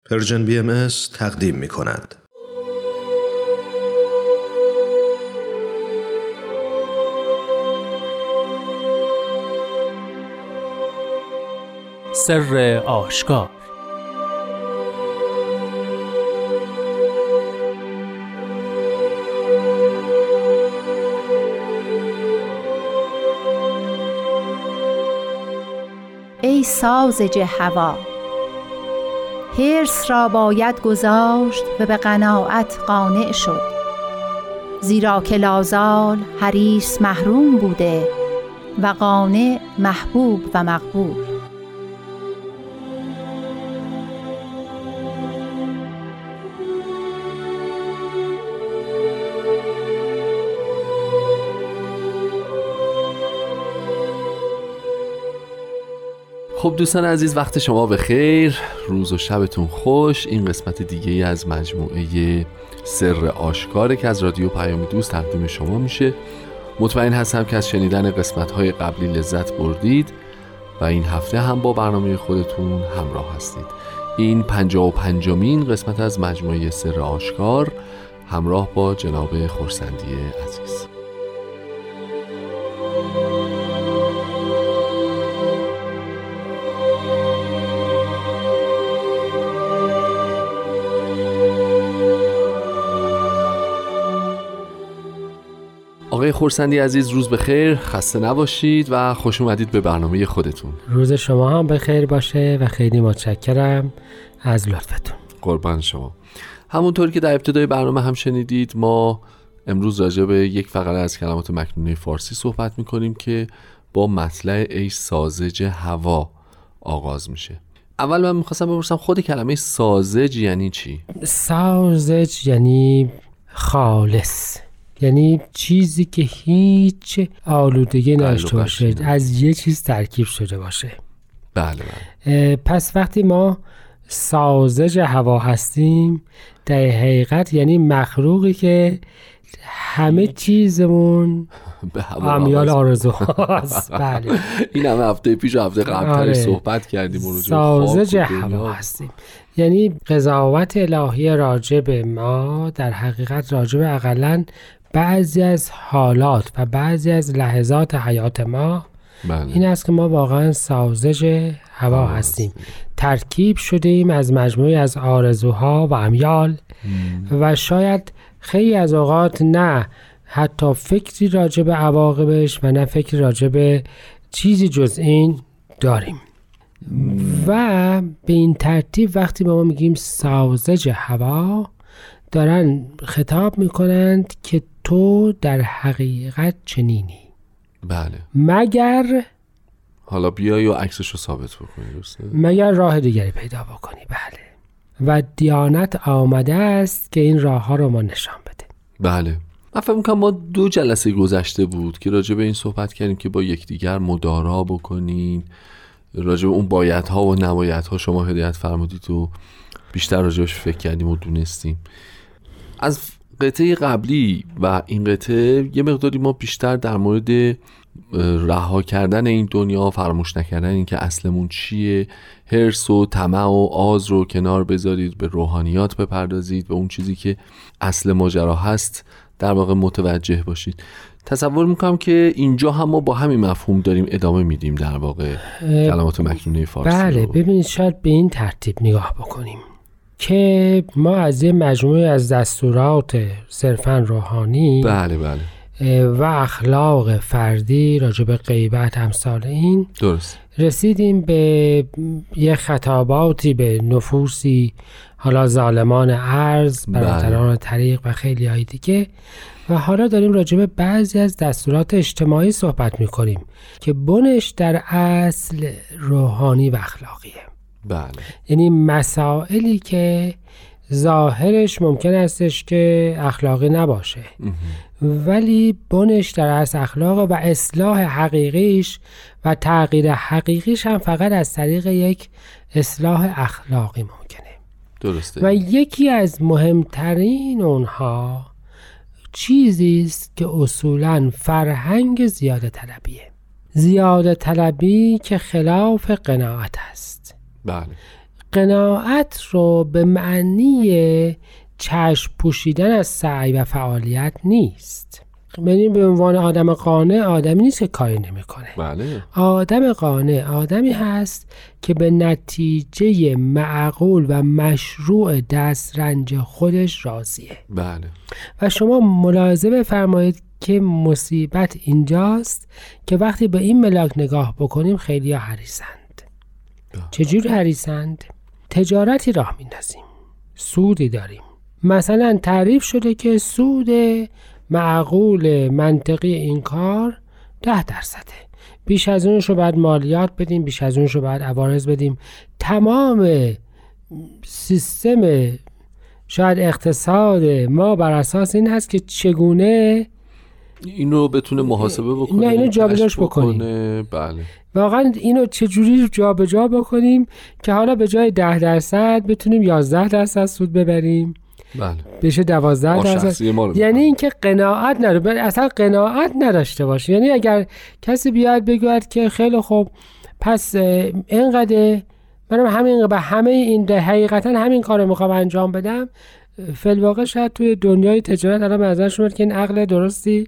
پرژن BMS تقدیم می کند. سر آشکار. ای ساذج هوا، حرص را باید گذاشت و به قناعت قانع شد، زیرا که لازال حریص محروم بوده و قانع محبوب و مقبول. خب دوستان عزیز، وقت شما بخیر، روز و شبتون خوش. این قسمت دیگه از مجموعه سر آشکاره که از رادیو پیام دوست تقدیم شما میشه. مطمئن هستم که از شنیدن قسمت‌های قبلی لذت بردید و این هفته هم با برنامه خودتون همراه هستید. این 55مین قسمت از مجموعه سر آشکار همراه با جناب خورسندی عزیز. آقای خورسندی عزیز، روز بخیر، خسته نباشید و خوش اومدید به برنامه خودتون. روز شما هم بخیر باشه و خیلی متشکرم از لطفتون. قربان شما. همونطور که در ابتدای برنامه هم شنیدید، ما امروز راجع به یک فقره از کلمات مکنونه فارسی صحبت میکنیم که با مطلع ای ساذج هوا آغاز میشه. اول من میخواستم بپرسم خود کلمه ساذج یعنی چی؟ ساذج یعنی خالص، یعنی چیزی که هیچ آلودگی نداشته باشه، از یه چیز ترکیب شده باشه. بله. پس وقتی ما ساذج هوا هستیم، در حقیقت یعنی مخلوقی که همه چیزمون امیال آرزوهاست. بله. این همه هفته پیش و هفته قبل‌ترش صحبت کردیم. ساذج هوا هستیم یعنی قضاوت الهی راجع به ما در حقیقت راجع به اقلن بعضی از حالات و بعضی از لحظات حیات ما. بله. این است که ما واقعا ساذج هوا هستیم. ترکیب شدیم از مجموعی از آرزوها و امیال و شاید خیلی از اوقات نه حتی فکری راجع به عواقبش و نه فکری راجع به چیزی جز این داریم. و به این ترتیب وقتی ما میگیم ساذج هوا، دارن خطاب میکنند که تو در حقیقت چنینی. بله. مگر حالا بیایی و عکسشو ثابت بکنی، درسته؟ مگر راه دیگری پیدا بکنی. بله. و دیانت آمده است که این راه ها رو ما نشان بده. بله. من فکر می‌کنم ما 2 جلسه گذشته بود که راجع به این صحبت کردیم که با یکدیگر مدارا بکنین، راجع به اون بایدها و نبایدها شما هدایت فرمودید و بیشتر راجعش فکر کردیم و دونستیم. از قطعه قبلی و این قطعه یه مقداری ما بیشتر در مورد رها کردن این دنیا، فراموش نکردن این که اصلمون چیه، حرص و طمع و آز رو کنار بذارید، به روحانیات بپردازید، به اون چیزی که اصل ماجرا هست در واقع متوجه باشید. تصور میکنم که اینجا هم ما با همین مفهوم داریم ادامه میدیم در واقع کلمات مکنونه فارسی. بله. ببینید شاید به این ترتیب نگاه بکنیم که ما از یه مجموعه از دستورات صرفاً روحانی بله و اخلاق فردی راجع به غیبت امثال این درست رسیدیم به یه خطاباتی به نفوسی، حالا ظالمان ارض، برادران طریق و خیلی های دیگه، و حالا داریم راجع به بعضی از دستورات اجتماعی صحبت میکنیم که بنش در اصل روحانی و اخلاقیه. بله. یعنی مسائلی که ظاهرش ممکن استش که اخلاقی نباشه ولی بنش در اصل اخلاق و اصلاح حقیقیش و تغییر حقیقیش هم فقط از طریق یک اصلاح اخلاقی ممکنه. درسته. و یکی از مهمترین اونها چیزی است که اصولاً فرهنگ زیاده طلبیه. زیاده طلبی که خلاف قناعت است. بله. قناعت رو به معنی چشم پوشیدن از سعی و فعالیت نیست. ببینید به عنوان آدم قانع آدمی نیست که کاری نمی‌کنه. بله. آدم قانع آدمی هست که به نتیجه معقول و مشروع دسترنج خودش راضیه. بله. و شما ملاحظه بفرمایید که مصیبت اینجاست که وقتی به این ملاک نگاه بکنیم خیلی حریصند. چجور حریصند؟ تجارتی راه میندازیم، سودی داریم. مثلا تعریف شده که سود معقول منطقی این کار 10%. بیش از اونش رو باید مالیات بدیم، بیش از اونش رو باید عوارض بدیم. تمام سیستم شاید اقتصاد ما بر اساس این هست که چگونه اینو بتونه محاسبه بکنه، نه اینو جابجاش بکنیم. بله. واقعا اینو چجوری جابجا بکنیم که حالا به جای 10% بتونیم 11% سود ببریم. بله. بشه 12%. یعنی اینکه قناعت نداره، اصلا قناعت نداشته باشه. یعنی اگر کسی بیاد بگوید که خیلی خوب پس اینقدر منم همین به همه این حقیقتا همین کارو میخوام انجام بدم، فی‌الواقع شاید توی دنیای تجارت الان نظرش میاد که این عقل درستی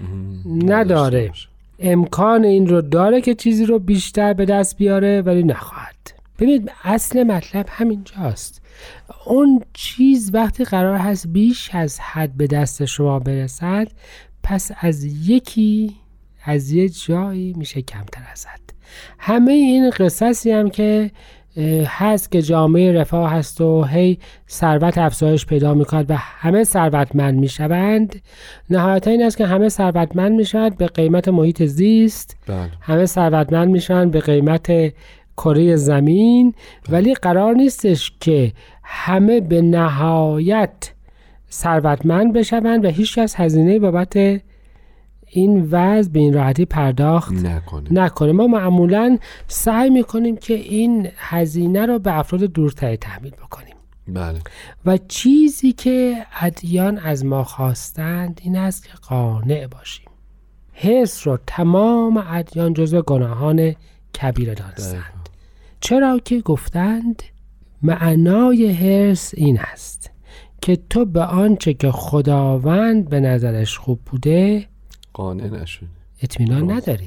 نداره. امکان این رو داره که چیزی رو بیشتر به دست بیاره ولی نخواهد. ببینید اصل مطلب همینجاست. اون چیز وقتی قرار هست بیش از حد به دست شما برسد، پس از یه جایی میشه کمتر از حد. همه این قصصی هم که هست که جامعه رفاه هست و هی ثروت افزایش پیدا میکند و همه ثروتمند میشوند، نهایتا این است که همه ثروتمند میشوند به قیمت محیط زیست. بله. همه ثروتمند میشوند به قیمت کره زمین. ولی قرار نیستش که همه به نهایت ثروتمند بشوند و هیچ کس هزینه بابت این وضع به این راحتی پرداخت نکنه. ما معمولاً سعی میکنیم که این هزینه رو به افراد دورتری تحمیل بکنیم. بله. و چیزی که ادیان از ما خواستند این است که قانع باشیم. حرص رو تمام ادیان جزو گناهان کبیره دانستند. چرا که گفتند معنای حرص این است که تو به آنچه که خداوند به نظرش خوب بوده قانع نشدی، اطمینان نداری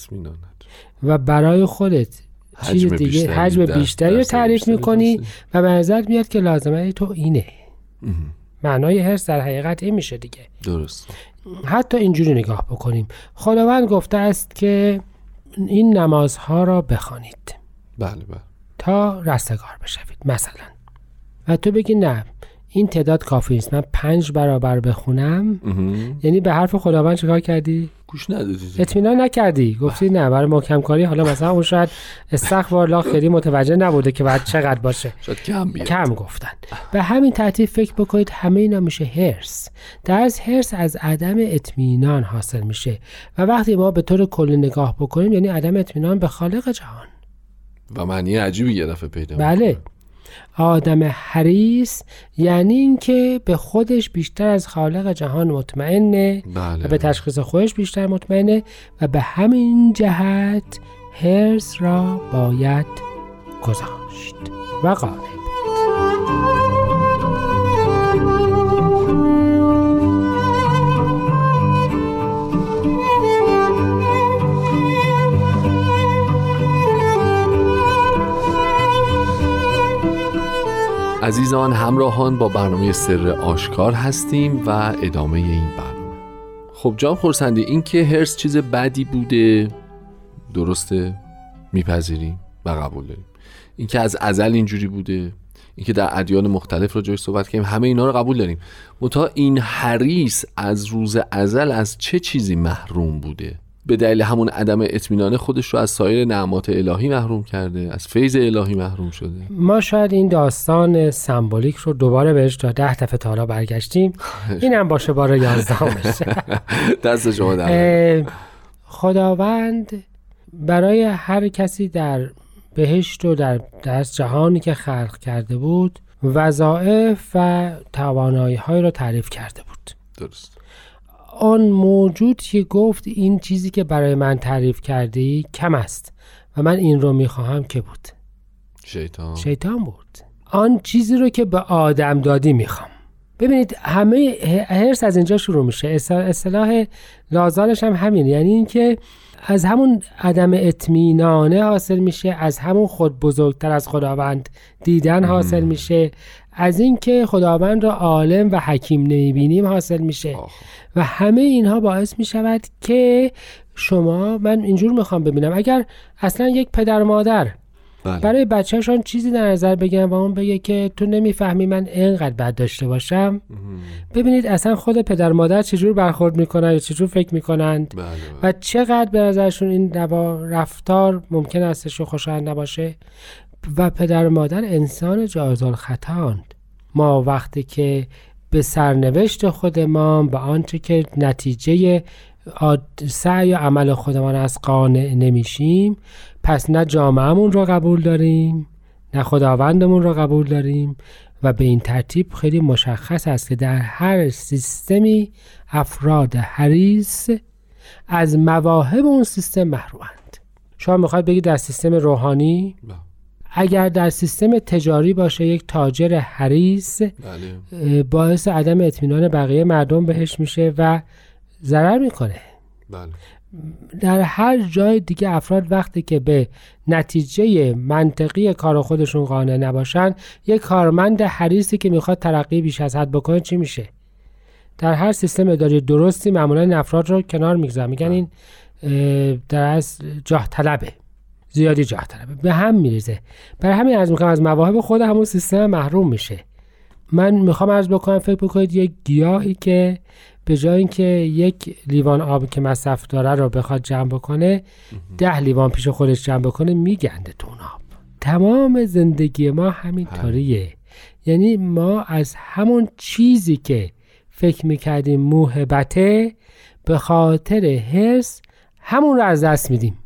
و برای خودت چیز دیگه حجم بیشتری رو تعریف میکنی و به نظر میاد که لازمه تو اینه. معنای حرص در حقیقت این میشه دیگه. درست. حتی اینجوری نگاه بکنیم، خداوند گفته است که این نمازها را بخوانید. بله. تا رستگار بشوید مثلا. و تو بگی نه این تعداد کافی نیست، من 5 برابر بخونم. یعنی به حرف خداوند چیکار کردی؟ گوش ندادی، اطمینان نکردی، گفتی نه برای محکم کاری. حالا مثلا اون شاید استغفرالله خیلی متوجه نبوده که بعد چقدر باشه، شاید کم بیاد. کم گفتن. به همین ترتیب فکر بکنید همه اینا میشه حرص. درس حرص از عدم اطمینان حاصل میشه و وقتی ما به طور کلی نگاه بکنیم یعنی عدم اطمینان به خالق جهان و معنی عجیبی یه دفعه پیدا میکنه. بله. آدم حریص یعنی این که به خودش بیشتر از خالق جهان مطمئنه. بله. و به تشخیص خودش بیشتر مطمئنه و به همین جهت حرص را باید گذاشت و قانع بود. عزیزان همراهان، با برنامه سر آشکار هستیم و ادامه این برنامه. خب جان خورسندی، این که حرص چیز بدی بوده درسته، میپذیریم و قبول داریم. این که از ازل اینجوری بوده، این که در ادیان مختلف راجعش صحبت کردیم، همه اینا رو قبول داریم. منتها این حریص از روز ازل از چه چیزی محروم بوده؟ به دلیل همون عدم اطمینان خودش رو از سایر نعمات الهی محروم کرده، از فیض الهی محروم شده. ما شاید این داستان سمبولیک رو دوباره بهش تا 10 دفعه تا حالا برگشتیم. اینم باشه بار 11 دست شما در خداوند برای هر کسی در بهشت و در جهانی که خلق کرده بود وظایف و توانایی‌های رو تعریف کرده بود. درست. آن موجود که گفت این چیزی که برای من تعریف کردی کم است و من این رو میخواهم که بود شیطان بود. آن چیزی رو که به آدم دادی میخوام. ببینید همه حرص از اینجا شروع میشه. اصطلاح لازالش هم همین، یعنی این که از همون عدم اطمینانه حاصل میشه، از همون خود بزرگتر از خداوند دیدن حاصل میشه، از این که خداوند را عالم و حکیم نمیبینیم حاصل میشه و همه اینها باعث میشود که من اینجور میخوام ببینم اگر اصلا یک پدر مادر برای بچه‌شان چیزی در نظر بگیرن و اون بگه که تو نمیفهمی من اینقدر بد داشته باشم، ببینید اصلا خود پدر مادر چجور برخورد میکنن یا چجور فکر میکنند و چقدر به نظرشون این رفتار ممکن استش و خوشایند نباشه. و پدر مادر انسان جایز الخطااند. ما وقتی که به سرنوشت خودمان به آنچه که نتیجه سعی و عمل خودمان از قانع نمیشیم، پس نه جامعهمون رو قبول داریم نه خداوندمون رو قبول داریم و به این ترتیب خیلی مشخص است که در هر سیستمی افراد حریص از مواهب اون سیستم محرومند. شما میخواید بگید در سیستم روحانی اگر در سیستم تجاری باشه یک تاجر حریص باعث عدم اطمینان بقیه مردم بهش میشه و ضرر میکنه. در هر جای دیگه افراد وقتی که به نتیجه منطقی کار خودشون قانع نباشن، یک کارمند حریصی که میخواد ترقی بیش از حد بکنه چی میشه؟ در هر سیستم اداری درستی معمولا این افراد رو کنار میگذارن، میگن این در اصل جاه طلبه، زیادی جاه طلبه، به هم میریزه. برای همین عرض میکنم از مواهب خود همون سیستم محروم میشه. من میخوام عرض بکنم فکر بکنید یک گیاهی که به جای اینکه یک لیوان آب که مصرف داره رو بخواد جمع بکنه 10 لیوان پیش خودش جمع بکنه میگنده تو اون آب. تمام زندگی ما همین طوریه. یعنی ما از همون چیزی که فکر میکردیم موهبته به خاطر حرص همون رو از دست میدیم.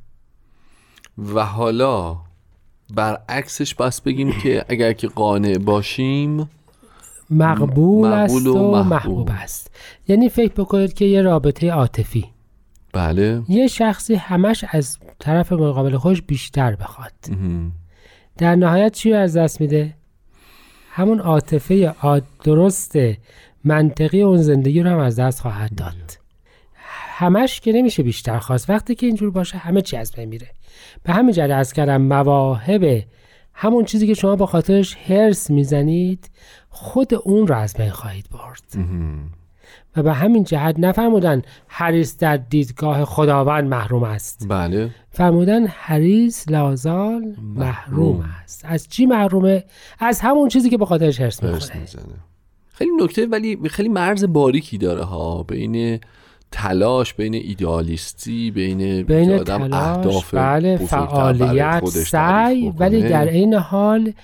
و حالا برعکسش بس بگیم که اگر که قانع باشیم مقبول است و محبوب است. یعنی فکر بکنید که یه رابطه عاطفی، بله، یه شخصی همش از طرف مقابل خودش بیشتر بخواد، در نهایت چی رو از دست میده؟ همون عاطفه درست منطقی اون زندگی رو هم از دست خواهد داد. همش که نمیشه بیشتر خواست. وقتی که اینجور باشه همه چی از بین میره. به همین جهت عرض کردم مواهب، همون چیزی که شما با خاطرش حرص میزنید خود اون رو از بین خواهید برد. و به همین جهت نفرمودن حریص در دیدگاه خداوند محروم است. بله، فرمودن حریص لازال محروم است. از چی محرومه؟ از همون چیزی که با خاطرش حرص میکنه. خیلی نکته ولی خیلی مرز باریکی داره ها، بین تلاش، بین ایدئالیستی، بین آدم اهداف، بله، فعالیت، سعی، ولی در این حال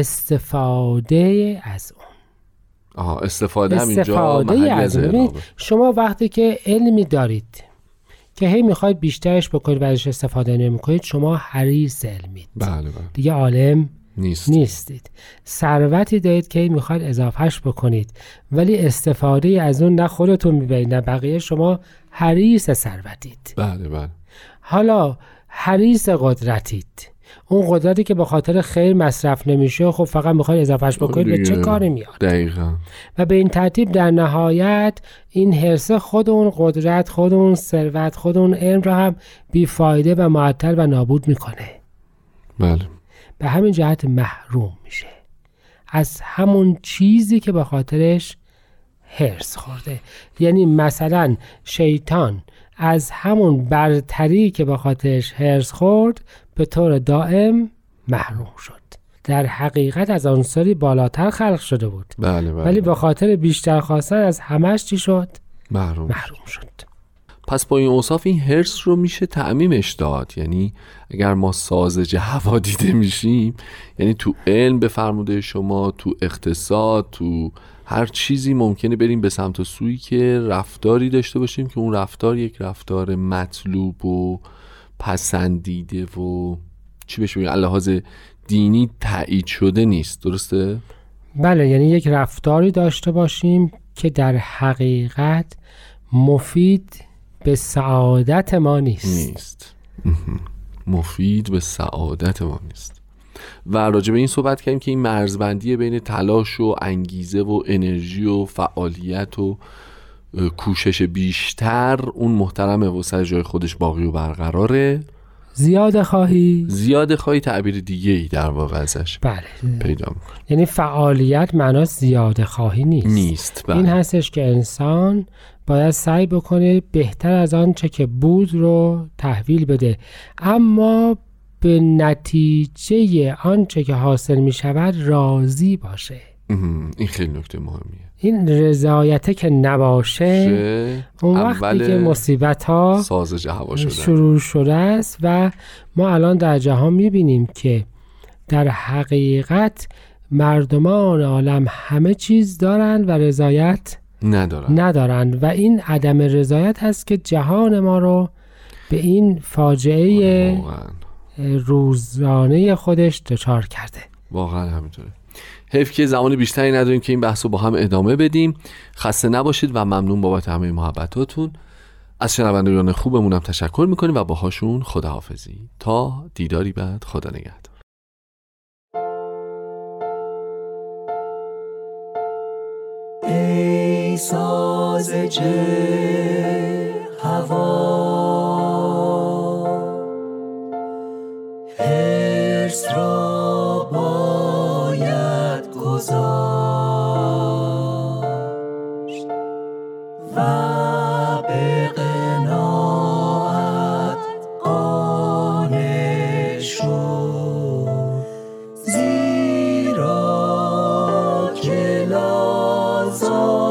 استفاده از اون. استفاده هم اینجا محلی از اعرابه. شما وقتی که علمی دارید که هی میخواید بیشترش بکنید و ازش استفاده نمیکنید، شما حریص علمید. بله. دیگه عالم نیستید. ثروتی دارید که میخواید اضافهش بکنید ولی استفاده از اون نه خودتون میبرید نه بقیه، شما حریص ثروتید. بله. حالا حریص قدرتید، اون قدرتی که به خاطر خیر مصرف نمیشه، خب فقط میخواید اضافهش بکنید، به چه کاری میاد؟ دقیقاً. و به این ترتیب در نهایت این حرص خود اون قدرت، خود اون ثروت، خود اون علم را هم بیفایده و معطل و نابود میکنه. بله. به همین جهت محروم میشه از همون چیزی که به خاطرش حرص خورده. یعنی مثلا شیطان از همون برتری که به خاطرش حرص خورد به طور دائم محروم شد. در حقیقت از عنصری بالاتر خلق شده بود. بله. ولی به خاطر بیشتر خواستن از همش چی شد؟ محروم شد. پس با این اوصاف این حرص رو میشه تعمیمش داد. یعنی اگر ما ساذج هوا دیده میشیم، یعنی تو علم به فرموده شما، تو اقتصاد، تو هر چیزی ممکنه بریم به سمت و سویی که رفتاری داشته باشیم که اون رفتار یک رفتار مطلوب و پسندیده و چی بشه بگیم لحاظ دینی تایید شده نیست. درسته؟ بله، یعنی یک رفتاری داشته باشیم که در حقیقت مفید به سعادت ما نیست. مفید به سعادت ما نیست. و راجع به این صحبت کردیم که این مرزبندی بین تلاش و انگیزه و انرژی و فعالیت و کوشش بیشتر اون محترمه و سر جای خودش باقی و برقراره. زیاده خواهی تعبیر دیگه ای در واقع ازش بله پیدا میکنه. یعنی فعالیت معناش زیاده خواهی نیست. بله. این هستش که انسان باید سعی بکنه بهتر از آنچه که بود رو تحویل بده، اما به نتیجه آنچه که حاصل می شود راضی باشه. این خیلی نکته مهمیه. این رضایته که نباشه اون وقتی که مصیبت ها سازج هوا شروع شده است و ما الان در جهان می بینیم که در حقیقت مردمان عالم همه چیز دارن و رضایت ندارن و این عدم رضایت هست که جهان ما رو به این فاجعه روزانه خودش دچار کرده. واقعا همینطوره. حیف که زمان بیشتری نداریم که این بحث رو با هم ادامه بدیم. خسته نباشید و ممنون بابت همه محبتاتون. از شنوندگان خوبمونم تشکر میکنیم و باهاشون خداحافظی تا دیداری بعد. خدا نگهدار. ای سازج هوا حرص را باید گذاشت و به قناعت قانع شد، زیرا که لازم